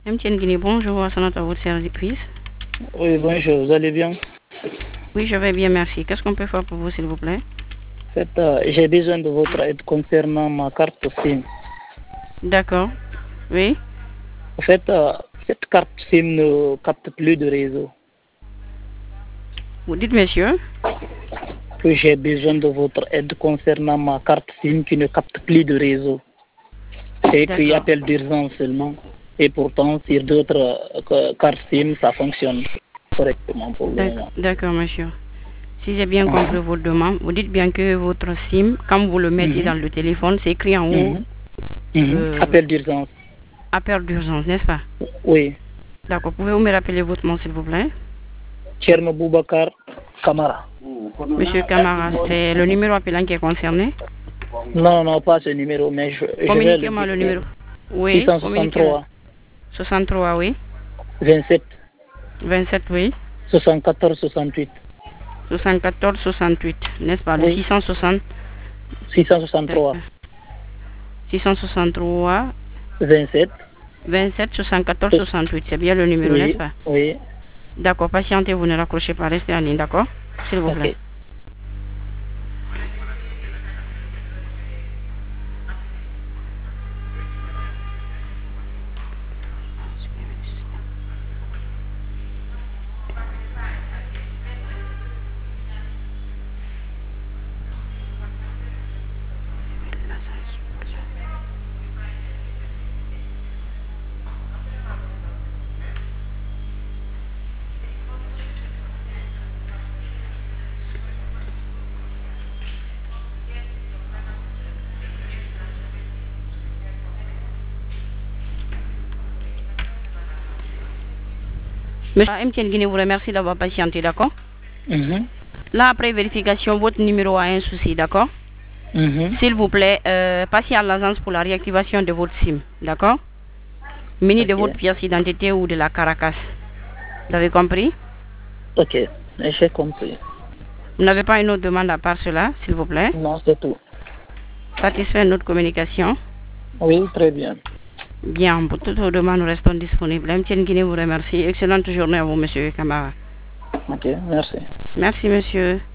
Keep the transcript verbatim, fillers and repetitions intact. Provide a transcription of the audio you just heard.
M T N Guinée, bonjour, à votre service. Oui, bonjour, vous allez bien? Oui, je vais bien, merci. Qu'est-ce qu'on peut faire pour vous, s'il vous plaît? En fait, euh, j'ai besoin de votre aide concernant ma carte SIM. D'accord, oui. En fait, euh, cette carte SIM ne capte plus de réseau. Vous dites, monsieur? Que j'ai besoin de votre aide concernant ma carte SIM qui ne capte plus de réseau. C'est écrit appel d'urgence seulement. Et pourtant, sur d'autres euh, cartes SIM, ça fonctionne correctement pour le moment. D'accord, monsieur. Si j'ai bien compris uh-huh. votre demande, vous dites bien que votre SIM, quand vous le mettez uh-huh. dans le téléphone, c'est écrit en haut. Uh-huh. Euh, appel d'urgence. Appel d'urgence, n'est-ce pas? Oui. D'accord. Pouvez-vous me rappeler votre nom, s'il vous plaît? Tcherno Boubacar Kamara. Monsieur Kamara, c'est le numéro appelant qui est concerné? Non, non, pas ce numéro, mais je, Communiquez-moi le, le numéro. Oui, six cent soixante-trois. soixante-trois, oui. vingt-sept. vingt-sept, oui. soixante-quatorze soixante-huit. soixante-quatorze soixante-huit, n'est-ce pas? Le oui. six cent soixante. six cent soixante-trois. six cent soixante-trois. vingt-sept. vingt-sept soixante-quatorze soixante-huit, c'est bien le numéro, oui. n'est-ce pas? Oui. D'accord, patientez, vous ne raccrochez pas, restez en ligne, d'accord? S'il vous plaît. Okay. Monsieur M T N Guinée vous remercie d'avoir patienté, d'accord? Mm-hmm. Là, après vérification, votre numéro a un souci, d'accord? Mm-hmm. S'il vous plaît, euh, passez à l'agence pour la réactivation de votre SIM, d'accord? Muni okay. de votre pièce d'identité ou de la Caracas. Vous avez compris? Ok, j'ai compris. Vous n'avez pas une autre demande à part cela, s'il vous plaît? Non, c'est tout. Satisfait de notre communication? Oui, très bien. Bien, pour toutes vos demandes, nous restons disponibles. M T N Guinée vous remercie. Excellente journée à vous, monsieur Kamara. Ok, merci. Merci, monsieur.